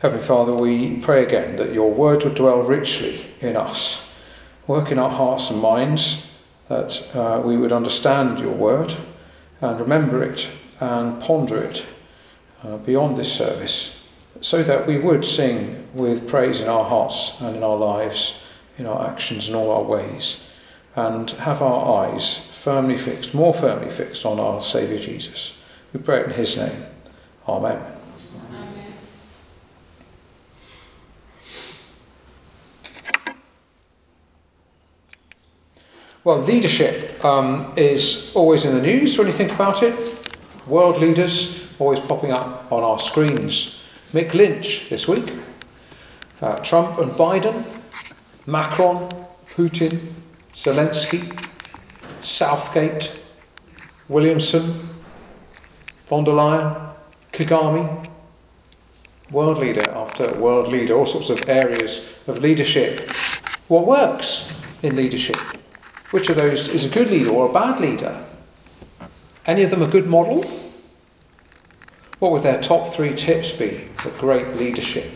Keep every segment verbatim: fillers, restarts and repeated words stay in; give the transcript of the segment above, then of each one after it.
Heavenly Father, we pray again that your word would dwell richly in us, work in our hearts and minds, that uh, we would understand your word and remember it and ponder it uh, beyond this service, so that we would sing with praise in our hearts and in our lives, in our actions and all our ways, and have our eyes firmly fixed, more firmly fixed on our Saviour Jesus. We pray it in his name. Amen. Amen. Well, leadership um, is always in the news when you think about it. World leaders always popping up on our screens. Mick Lynch this week, uh, Trump and Biden, Macron, Putin, Zelensky, Southgate, Williamson, von der Leyen, Kagame, world leader after world leader, all sorts of areas of leadership. What works in leadership? Which of those is a good leader or a bad leader? Any of them a good model? What would their top three tips be for great leadership?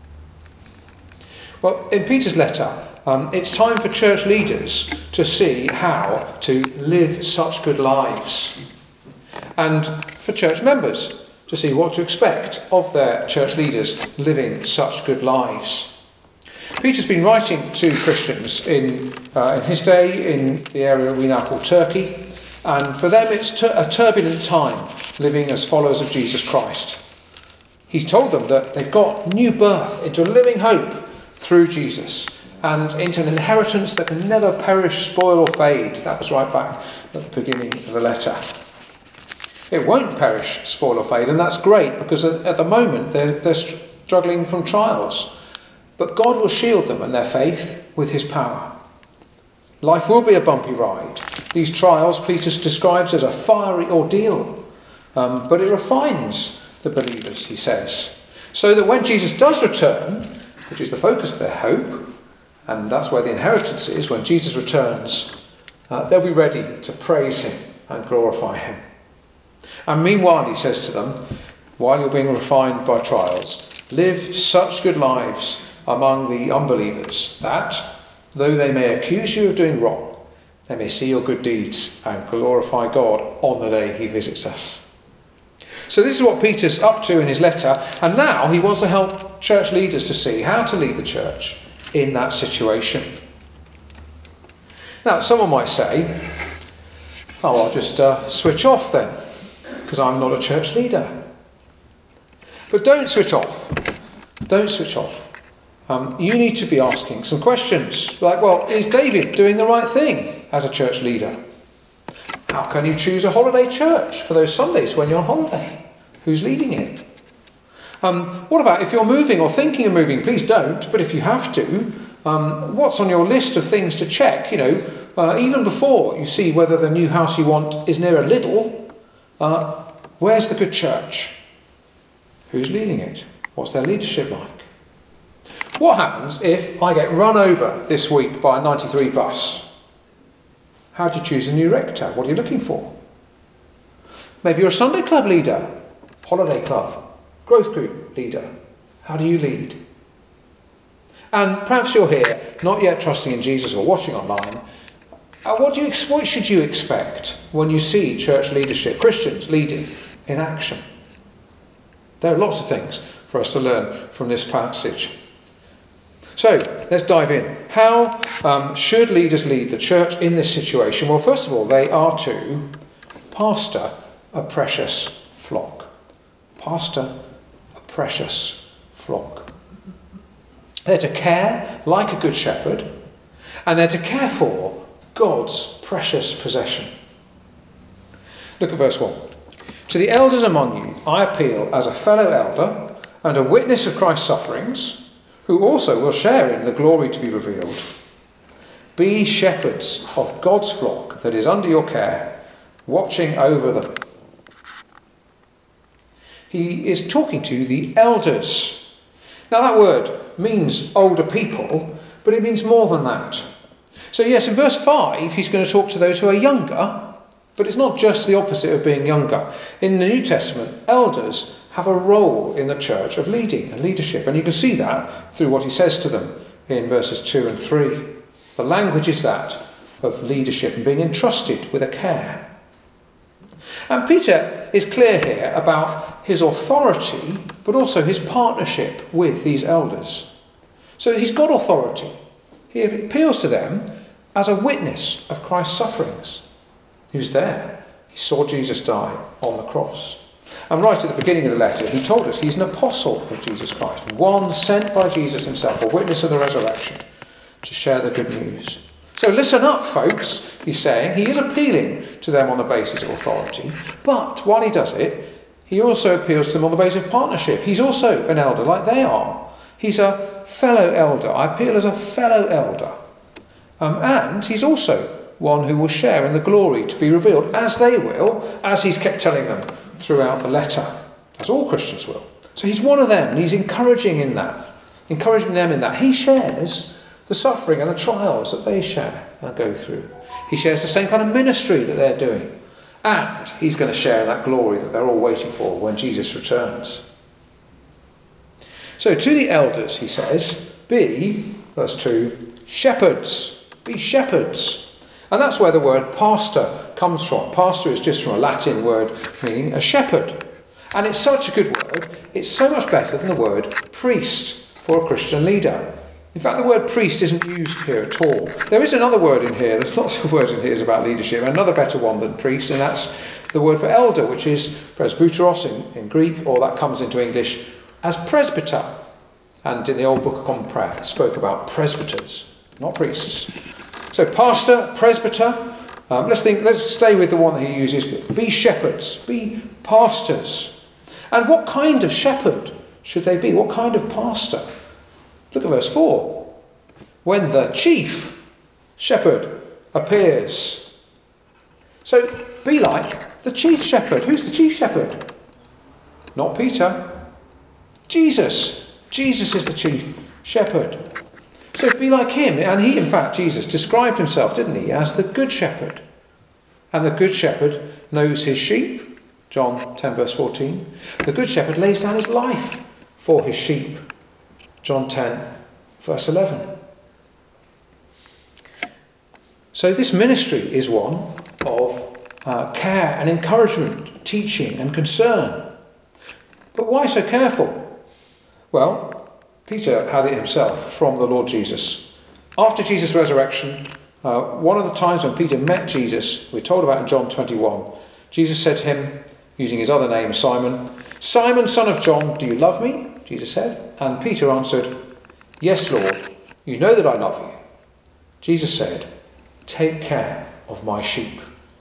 Well, in Peter's letter, um, it's time for church leaders to see how to live such good lives, and for church members to see what to expect of their church leaders living such good lives. Peter's been writing to Christians in, uh, in his day in the area we now call Turkey, and for them it's tur- a turbulent time living as followers of Jesus Christ. He's told them that they've got new birth into a living hope through Jesus and into an inheritance that can never perish, spoil or fade. That was right back at the beginning of the letter. It won't perish, spoil or fade, and that's great because at the moment they're, they're struggling from trials. But God will shield them and their faith with his power. Life will be a bumpy ride. These trials Peter describes as a fiery ordeal, um, but it refines the believers, he says, so that when Jesus does return, which is the focus of their hope, and that's where the inheritance is, when Jesus returns, uh, they'll be ready to praise him and glorify him. And meanwhile, he says to them, while you're being refined by trials, live such good lives among the unbelievers that, though they may accuse you of doing wrong, they may see your good deeds and glorify God on the day he visits us. So this is what Peter's up to in his letter, and now he wants to help church leaders to see how to lead the church in that situation. Now, someone might say, oh, I'll just uh, switch off then, because I'm not a church leader. But don't switch off. Don't switch off. Um, you need to be asking some questions, like, well, is David doing the right thing as a church leader? How can you choose a holiday church for those Sundays when you're on holiday? Who's leading it? Um, what about if you're moving or thinking of moving? Please don't, but if you have to, um, what's on your list of things to check? You know, uh, even before you see whether the new house you want is near a Lidl, uh, where's the good church? Who's leading it? What's their leadership like? What happens if I get run over this week by a ninety-three bus? How do you choose a new rector? What are you looking for? Maybe you're a Sunday club leader, holiday club, growth group leader. How do you lead? And perhaps you're here, not yet trusting in Jesus or watching online. Uh, what, do you, what should you expect when you see church leadership, Christians leading in action? There are lots of things for us to learn from this passage. So, let's dive in. How um, should leaders lead the church in this situation? Well, first of all, they are to pastor a precious flock. Pastor a precious flock. They're to care like a good shepherd, and they're to care for God's precious possession. Look at verse one. To the elders among you, I appeal as a fellow elder and a witness of Christ's sufferings, who also will share in the glory to be revealed. Be shepherds of God's flock that is under your care, watching over them. He is talking to the elders. Now that word means older people, but it means more than that. So yes, in verse five, he's going to talk to those who are younger, but it's not just the opposite of being younger. In the New Testament, elders have a role in the church of leading and leadership. And you can see that through what he says to them in verses two and three. The language is that of leadership and being entrusted with a care. And Peter is clear here about his authority, but also his partnership with these elders. So he's got authority. He appeals to them as a witness of Christ's sufferings. He was there. He saw Jesus die on the cross. And right at the beginning of the letter, he told us he's an apostle of Jesus Christ, one sent by Jesus himself, a witness of the resurrection, to share the good news. So listen up, folks, he's saying. He is appealing to them on the basis of authority, but while he does it, he also appeals to them on the basis of partnership. He's also an elder like they are. He's a fellow elder. I appeal as a fellow elder. Um, and he's also one who will share in the glory to be revealed, as they will, as he's kept telling them throughout the letter, as all Christians will. So he's one of them, and he's encouraging in that, encouraging them in that. He shares the suffering and the trials that they share and go through. He shares the same kind of ministry that they're doing. And he's going to share that glory that they're all waiting for when Jesus returns. So to the elders, he says, be, verse two, shepherds. Be shepherds. And that's where the word pastor comes from. Pastor is just from a Latin word meaning a shepherd. And it's such a good word. It's so much better than the word priest for a Christian leader. In fact, the word priest isn't used here at all. There is another word in here. There's lots of words in here about leadership. Another better one than priest, and that's the word for elder, which is presbyteros in, in Greek, or that comes into English as presbyter. And in the old Book of Common Prayer, it spoke about presbyters, not priests. So pastor, presbyter. Um, let's think. Let's stay with the one that he uses. Be shepherds. Be pastors. And what kind of shepherd should they be? What kind of pastor? Look at verse four. When the chief shepherd appears. So be like the chief shepherd. Who's the chief shepherd? Not Peter. Jesus. Jesus is the chief shepherd. So be like him. And he, in fact, Jesus described himself, didn't he, as the good shepherd. And the good shepherd knows his sheep. John ten verse fourteen. The good shepherd lays down his life for his sheep. John ten, verse eleven. So this ministry is one of uh, care and encouragement, teaching and concern. But why so careful? Well, Peter had it himself from the Lord Jesus. After Jesus' resurrection, uh, one of the times when Peter met Jesus, we're told about in John twenty-one, Jesus said to him, using his other name, Simon, Simon, son of John, do you love me? Jesus said. And Peter answered, yes, Lord, you know that I love you. Jesus said, take care of my sheep.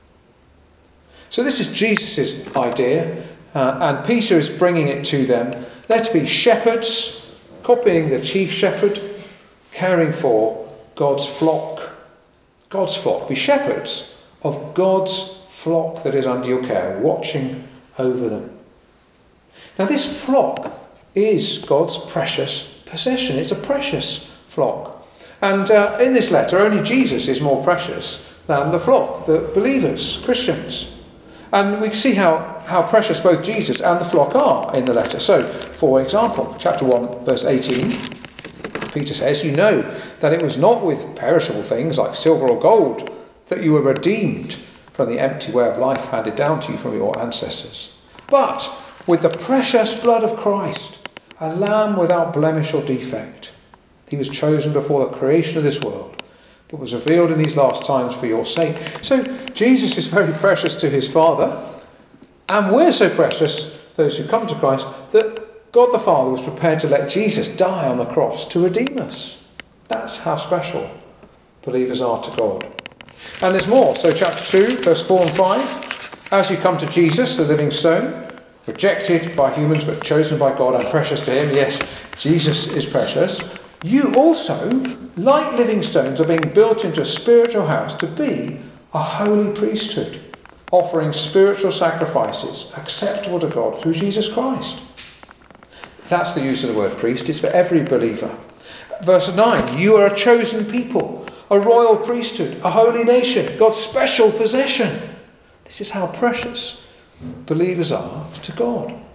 So this is Jesus' idea, uh, and Peter is bringing it to them. They're to be shepherds, copying the chief shepherd, caring for God's flock. God's flock. Be shepherds of God's flock that is under your care, watching over them. Now this flock is God's precious possession. It's a precious flock. And uh, in this letter, only Jesus is more precious than the flock, the believers, Christians. And we can see how, how precious both Jesus and the flock are in the letter. So, for example, chapter one, verse eighteen, Peter says, you know that it was not with perishable things like silver or gold that you were redeemed from the empty way of life handed down to you from your ancestors, but with the precious blood of Christ, a lamb without blemish or defect. He was chosen before the creation of this world, but was revealed in these last times for your sake. So Jesus is very precious to his Father, and we're so precious, those who come to Christ, that God the Father was prepared to let Jesus die on the cross to redeem us. That's how special believers are to God. And there's more. So chapter two, verse four and five. As you come to Jesus, the living stone, rejected by humans but chosen by God and precious to him. Yes, Jesus is precious. You also, like living stones, are being built into a spiritual house to be a holy priesthood, offering spiritual sacrifices acceptable to God through Jesus Christ. That's the use of the word priest. It's for every believer. Verse nine, you are a chosen people, a royal priesthood, a holy nation, God's special possession. This is how precious believers are to God.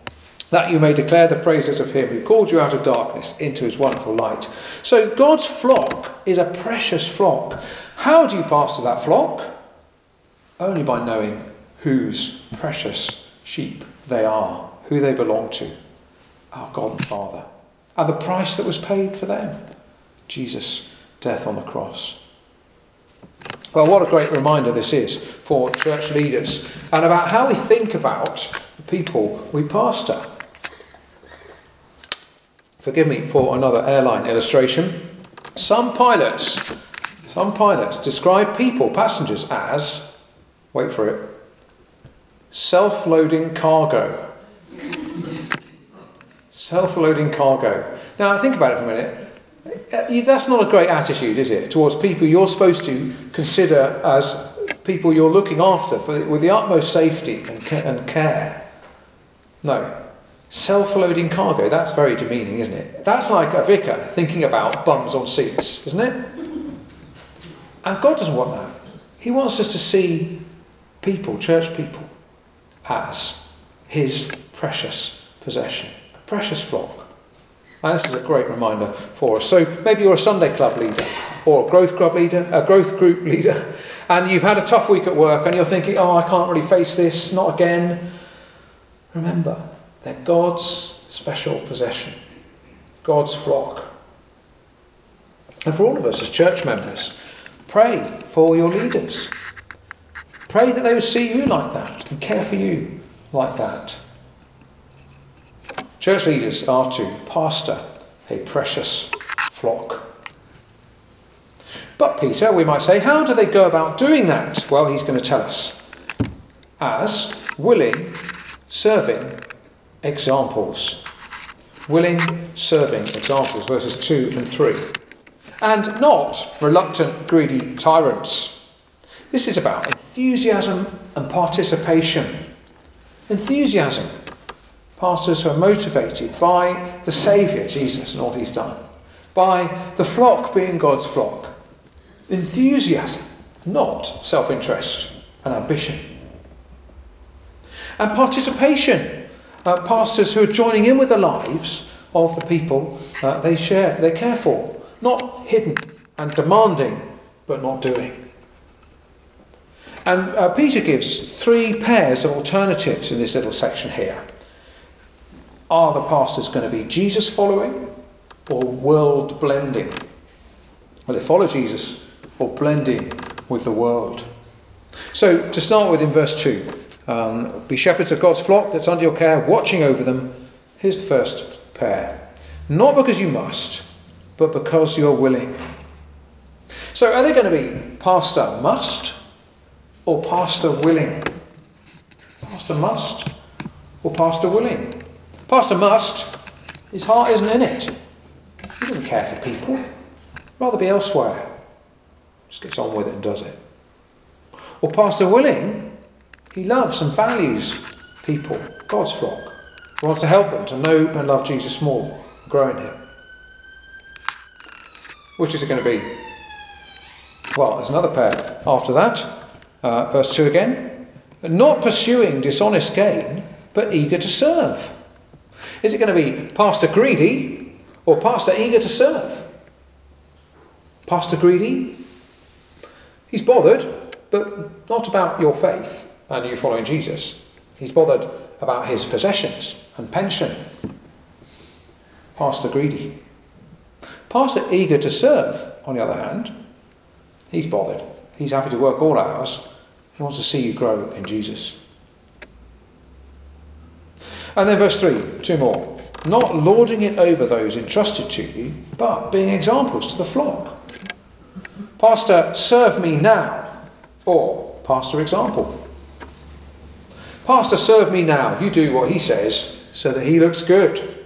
that you may declare the praises of him who called you out of darkness into his wonderful light. So God's flock is a precious flock. How do you pastor that flock? Only by knowing whose precious sheep they are, who they belong to, our God and Father, and the price that was paid for them, Jesus' death on the cross. Well, what a great reminder this is for church leaders and about how we think about the people we pastor. Forgive me for another airline illustration. Some pilots, some pilots describe people, passengers, as, wait for it, self-loading cargo. Self-loading cargo. Now, think about it for a minute. That's not a great attitude, is it, towards people you're supposed to consider as people you're looking after for, with the utmost safety and, and care. No. Self-loading cargo, that's very demeaning, isn't it? That's like a vicar thinking about bums on seats, isn't it? And God doesn't want that. He wants us to see people, church people, as his precious possession, a precious flock. And this is a great reminder for us. So maybe you're a Sunday club leader or a growth club leader, a growth group leader, and you've had a tough week at work and you're thinking, oh, I can't really face this, not again. Remember, they're God's special possession, God's flock. And for all of us as church members, pray for your leaders. Pray that they will see you like that and care for you like that. Church leaders are to pastor a precious flock. But Peter, we might say, how do they go about doing that? Well, he's going to tell us. As willing, serving examples. Willing, serving examples, verses two and three. And not reluctant, greedy tyrants. This is about enthusiasm and participation. Enthusiasm. Pastors who are motivated by the Saviour, Jesus, and all he's done. By the flock being God's flock. Enthusiasm, not self-interest and ambition. And participation. Uh, pastors who are joining in with the lives of the people uh, they share, they care for. Not hidden and demanding, but not doing. And uh, Peter gives three pairs of alternatives in this little section here. Are the pastors going to be Jesus following or world blending? Well, they follow Jesus or blending with the world. So to start with in verse two, um, be shepherds of God's flock that's under your care, watching over them. Here's the first pair. Not because you must, but because you're willing. So are they going to be pastor must or pastor willing? Pastor must or pastor willing? Pastor must, his heart isn't in it. He doesn't care for people. Rather be elsewhere. Just gets on with it and does it. Or pastor willing, he loves and values people, God's flock. He wants to help them to know and love Jesus more, grow in him. Which is it going to be? Well, there's another pair after that. Uh, verse two again. Not pursuing dishonest gain, but eager to serve. Is it going to be pastor greedy or pastor eager to serve? Pastor greedy? He's bothered, but not about your faith and you following Jesus. He's bothered about his possessions and pension. Pastor greedy. Pastor eager to serve, on the other hand, he's bothered. He's happy to work all hours. He wants to see you grow in Jesus. And then verse three, two more. Not lording it over those entrusted to you, but being examples to the flock. Pastor, serve me now, or pastor example. Pastor, serve me now. You do what he says so that he looks good.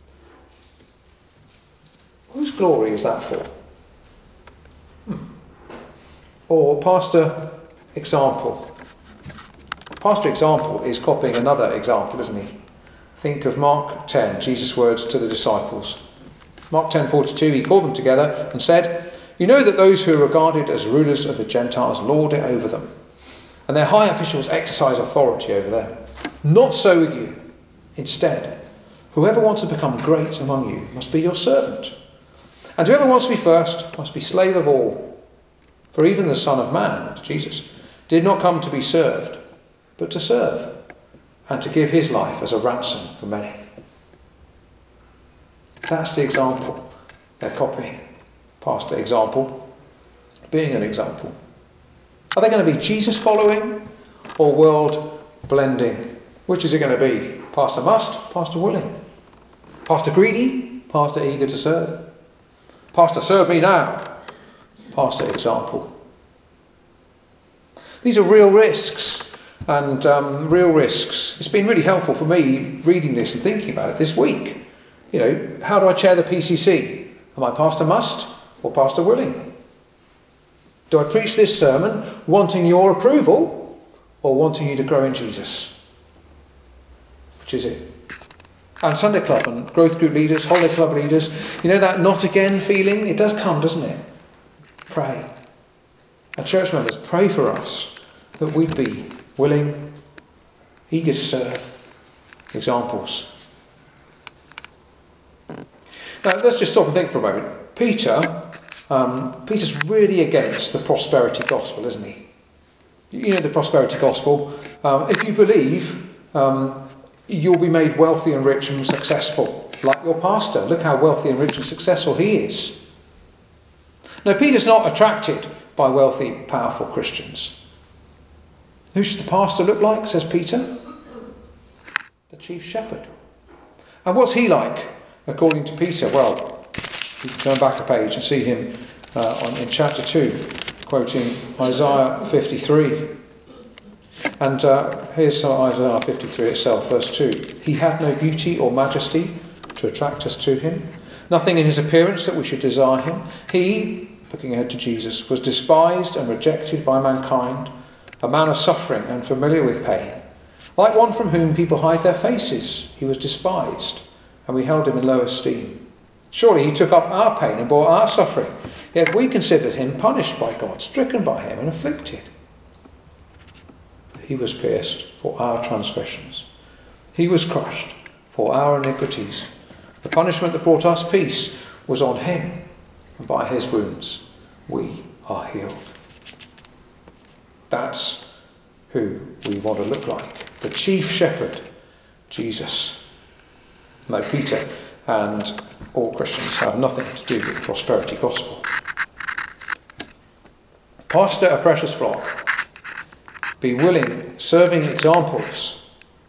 Whose glory is that for? Hmm. Or pastor example. Pastor example is copying another example, isn't he? Think of Mark ten, Jesus' words to the disciples. Mark ten forty-two, he called them together and said, you know that those who are regarded as rulers of the Gentiles lord it over them, and their high officials exercise authority over them. Not so with you. Instead, Whoever wants to become great among you must be your servant. And whoever wants to be first must be slave of all. For even the Son of Man, Jesus, did not come to be served, but to serve, and to give his life as a ransom for many. That's the example they're copying. Pastor example, being an example. Are they going to be Jesus following or world blending? Which is it going to be? Pastor must, pastor willing. Pastor greedy, pastor eager to serve. Pastor serve me now, pastor example. These are real risks, and um, real risks. It's been really helpful for me reading this and thinking about it this week. You know, how do I chair the P C C? Am I pastor must or pastor willing? Do I preach this sermon wanting your approval or wanting you to grow in Jesus? Which is it? And Sunday Club and growth group leaders, holiday club leaders, you know that not again feeling? It does come, doesn't it? Pray. And church members, pray for us that we'd be willing, eager to serve, examples. Now let's just stop and think for a moment. Peter, um, Peter's really against the prosperity gospel, isn't he? You know the prosperity gospel. Um, if you believe, um, you'll be made wealthy and rich and successful, like your pastor. Look how wealthy and rich and successful he is. Now, Peter's not attracted by wealthy, powerful Christians. Who should the pastor look like, says Peter? The chief shepherd. And what's he like, according to Peter? Well, you can turn back a page and see him uh, on, in chapter two, quoting Isaiah fifty-three. And uh, here's Isaiah fifty-three itself, verse two. He had no beauty or majesty to attract us to him. Nothing in his appearance that we should desire him. He, looking ahead to Jesus, was despised and rejected by mankind, a man of suffering and familiar with pain. Like one from whom people hide their faces, he was despised, and we held him in low esteem. Surely he took up our pain and bore our suffering, yet we considered him punished by God, stricken by him and afflicted. He was pierced for our transgressions. He was crushed for our iniquities. The punishment that brought us peace was on him, and by his wounds we are healed. That's who we want to look like. The chief shepherd, Jesus. No, Peter and all Christians have nothing to do with the prosperity gospel. Pastor a precious flock. Be willing, serving examples.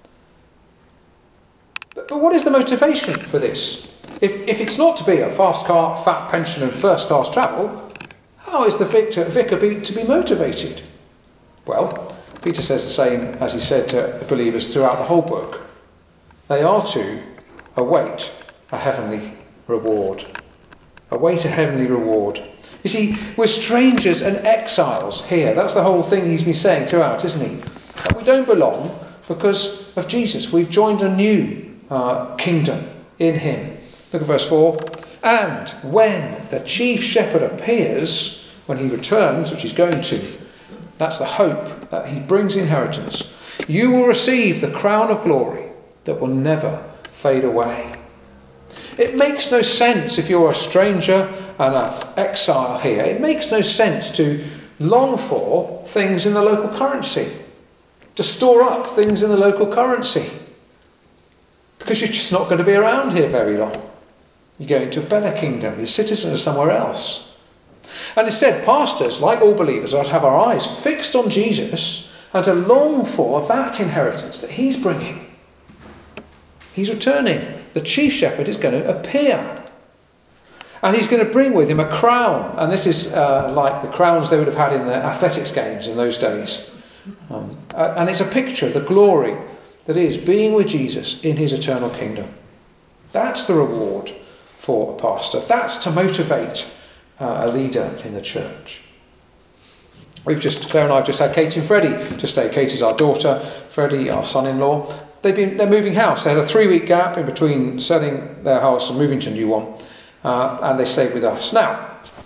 But, but what is the motivation for this? If, if it's not to be a fast car, fat pension and first class travel, how is the victor, vicar be, to be motivated? Well, Peter says the same as he said to the believers throughout the whole book. They are to await a heavenly reward. Await a heavenly reward. You see, we're strangers and exiles here. That's the whole thing he's been saying throughout, isn't he? That we don't belong because of Jesus. We've joined a new uh, kingdom in him. Look at verse four. And when the chief shepherd appears, when he returns, which he's going to, that's the hope that he brings inheritance. You will receive the crown of glory that will never fade away. It makes no sense if you're a stranger and an exile here. It makes no sense to long for things in the local currency, to store up things in the local currency, because you're just not going to be around here very long. You're going to a better kingdom. You're citizens somewhere else. And instead, pastors, like all believers, are to have our eyes fixed on Jesus and to long for that inheritance that he's bringing. He's returning. The chief shepherd is going to appear. And he's going to bring with him a crown. And this is uh, like the crowns they would have had in the athletics games in those days. Um, and it's a picture of the glory that is being with Jesus in his eternal kingdom. That's the reward for a pastor. That's to motivate uh, a leader in the church. We've just, Claire and I have just had Katie and Freddie to stay. Katie's our daughter, Freddie our son-in-law. They've been, they're moving house. They had a three-week gap in between selling their house and moving to a new one. Uh, and they stayed with us. Now,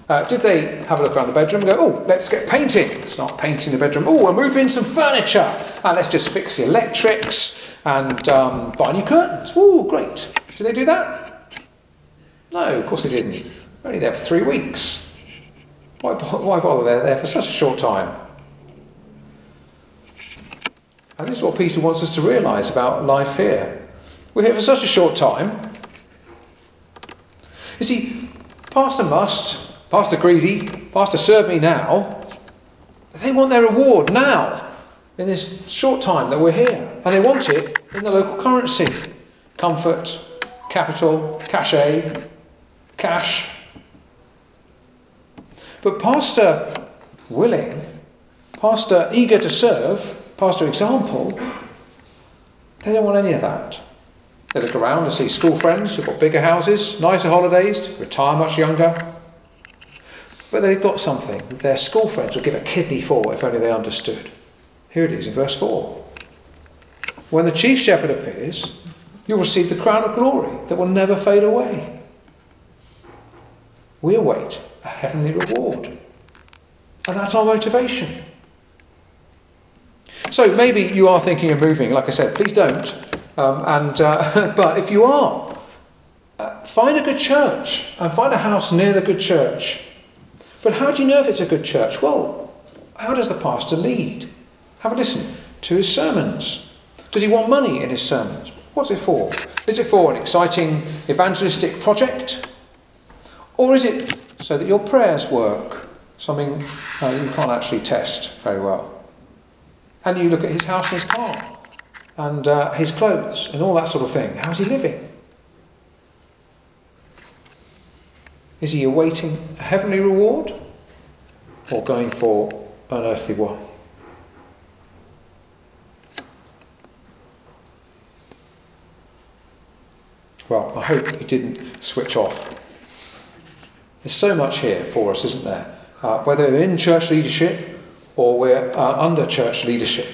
Uh, did they have a look around the bedroom and go, oh, let's get painting, start painting the bedroom. Oh, we'll move in some furniture, and let's just fix the electrics and um, buy new curtains. Oh, great. Did they do that? No, of course they didn't. They're only there for three weeks. Why, why bother? They're there for such a short time. And this is what Peter wants us to realise about life here. We're here for such a short time. You see, Pastor must, Pastor greedy, Pastor serve me now. They want their reward now, in this short time that we're here. And they want it in the local currency. Comfort, capital, cachet, cash. But Pastor willing, Pastor eager to serve, Pastor example, they don't want any of that. They look around and see school friends who've got bigger houses, nicer holidays, retire much younger. But they've got something that their school friends would give a kidney for if only they understood. Here it is in verse four. When the chief shepherd appears, you'll receive the crown of glory that will never fade away. We await a heavenly reward. And that's our motivation. So maybe you are thinking of moving. Like I said, please don't. Um, and uh, but if you are, uh, find a good church and find a house near the good church. But how do you know if it's a good church? Well, how does the pastor lead? Have a listen to his sermons. Does he want money in his sermons? What's it for? Is it for an exciting evangelistic project? Or is it so that your prayers work? Something uh, you can't actually test very well. And you look at his house and his car and uh, his clothes and all that sort of thing. How's he living? Is he awaiting a heavenly reward or going for an earthly one? Well, I hope you didn't switch off. There's so much here for us, isn't there? Uh, whether we're in church leadership or we're uh, under church leadership.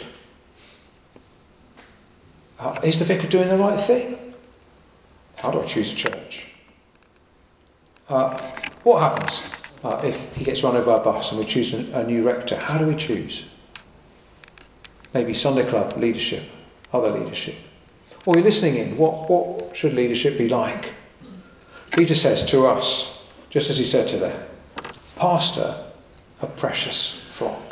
Uh, is the vicar doing the right thing? How do I choose a church? Uh, what happens uh, if he gets run over by a bus and we choose a, a new rector? How do we choose? Maybe Sunday club leadership, other leadership. Or you're listening in, what, what should leadership be like? Peter says to us, just as he said to them, pastor a precious flock.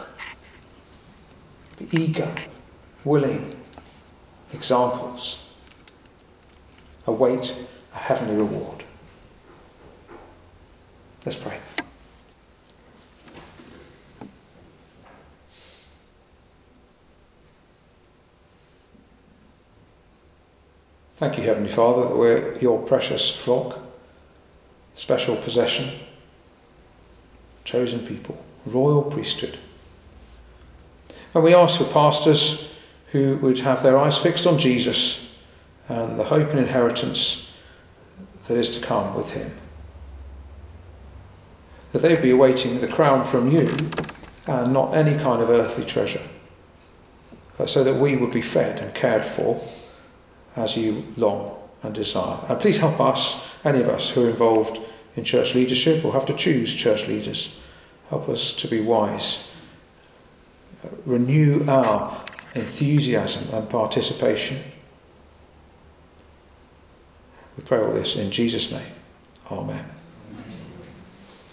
Be eager, willing, examples. Await a heavenly reward. Let's pray. Thank you, Heavenly Father, that we're your precious flock, special possession, chosen people, royal priesthood. And we ask for pastors who would have their eyes fixed on Jesus and the hope and inheritance that is to come with him. That they would be awaiting the crown from you and not any kind of earthly treasure, so that we would be fed and cared for as you long and desire. And please help us, any of us who are involved in church leadership or have to choose church leaders. Help us to be wise. Renew our enthusiasm and participation. We pray all this in Jesus' name. Amen.